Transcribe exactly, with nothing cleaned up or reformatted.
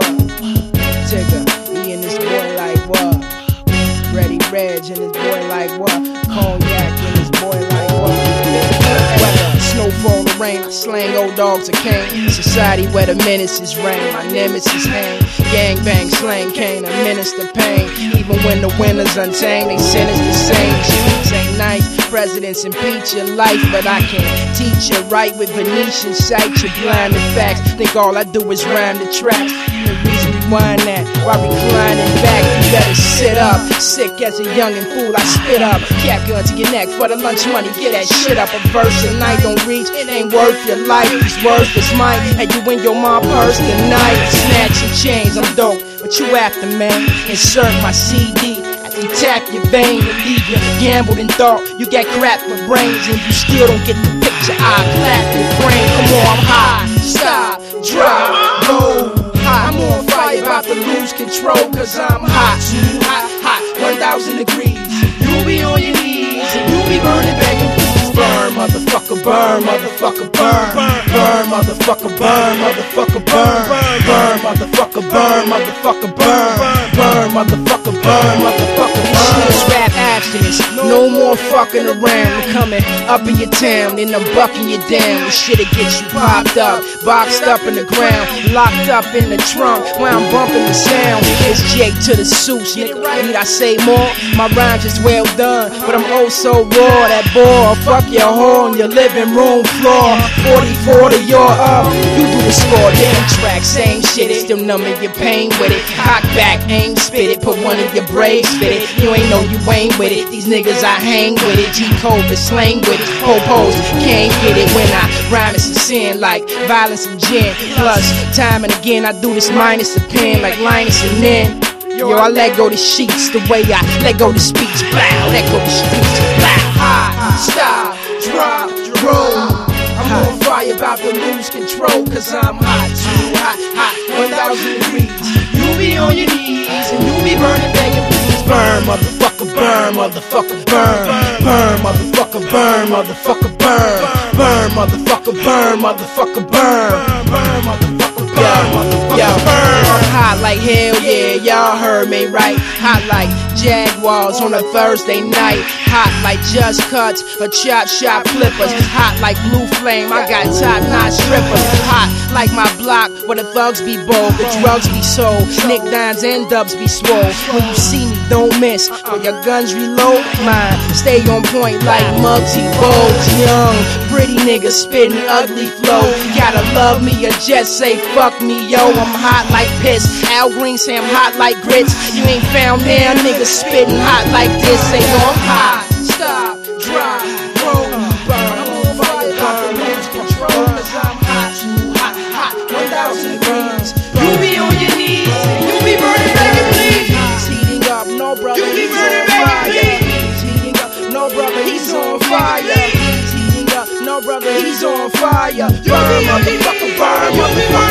Tigger, he and this boy like what? Ready Reg and his boy like what? Cognac and his boy like what? Weather, snowfall or rain, I slang old dogs a cane. Society where the menaces reign, my nemesis hang. Gang bang, slang cane, administer pain. Even when the winners untamed, they sentence the same. Streets ain't nice, presidents impeach your life, but I can't teach you right with Venetian sight. You're blind to facts, think all I do is rhyme the tracks. The reason rewind that while reclining back, you better sit up. Sick as a youngin' fool, I spit up. Cap gun to your neck for the lunch money, get that shit up. A verse a night don't reach, it ain't worth your life. These words is mine, and you in your mom purse tonight. Snatching chains, I'm dope, but you after, man. Insert my C D. You tap your vein and leave you gambled and thought you got crap for brains, and you still don't get the picture. I clap your brain. Come on, I'm high, stop, drop, low, high. I'm on fire, about to lose control, cause I'm hot, too hot, hot, one thousand degrees. You be on your knees and you be burning, begging please. Burn, motherfucker, burn, motherfucker, burn, burn, motherfucker, burn, motherfucker, burn, burn, motherfucker, burn, motherfucker, burn, burn, motherfucker, burn, motherfucker, burn. Rap abstinence, no more fucking around. I'm coming up in your town, and I'm bucking you down. The shit'll get you popped up, boxed up in the ground, locked up in the trunk while I'm bumping the sound. It's Jake to the Seuss, nigga. Need I say more? My rhymes is well done, but I'm oh so raw. That ball, fuck your whore on your living room floor. forty forty, you're up. You do the score, damn track, same shit. Still numbing your pain with it. Cock back, aim, spit it. Put one of your braids, spit it. You ain't know you ain't with it. These niggas I hang with it. G-code the slang with it. Popos can't get it when I rhyme. It's a sin like violence and gin. Plus, time and again I do this minus a pen like Linus and then. Yo, I let go the sheets the way I let go the speech. Blow, let go the streets. Blow, high, stop, drop, roll. I'm on fire, about to lose control, cause I'm hot, too hot, hot, one thousand degrees. You be on your knees and you be burning, begging please. Burn, motherfucker, burn, motherfucker, burn, burn, motherfucker, burn, motherfucker, burn, burn, motherfucker, burn, motherfucker, burn, burn, motherfucker, burn, motherfucker, burn. Hot like hell, yeah, y'all heard me right. Hot like Jaguars on a Thursday night. Hot like Just Cuts or Chop Shop Flippers. Hot like Blue Flame, I got top-notch strippers. Hot like my block where the thugs be bold, the drugs be sold, Nick Dimes and Dubs be swole. When you see me, don't miss. When your guns reload, mine stay on point like Muggsy Bogues. Young, pretty nigga spitting ugly flow. Gotta love me or just say fuck me, yo. I'm hot like piss. Al Green say I'm hot like grits. You ain't found there, niggas spitting hot like this. Say yo, I'm hot. Stop, drop, roll, burn. I'm on fire, about to lose control, cause I'm hot, too hot, hot, one thousand degrees. You be on your knees, you be burning, begging please. Heating up, no brother, you be burning, begging please. Heating up, no brother, he's on fire. Heating up, no brother, he's on fire. Burn, motherfucker, burn, motherfucker.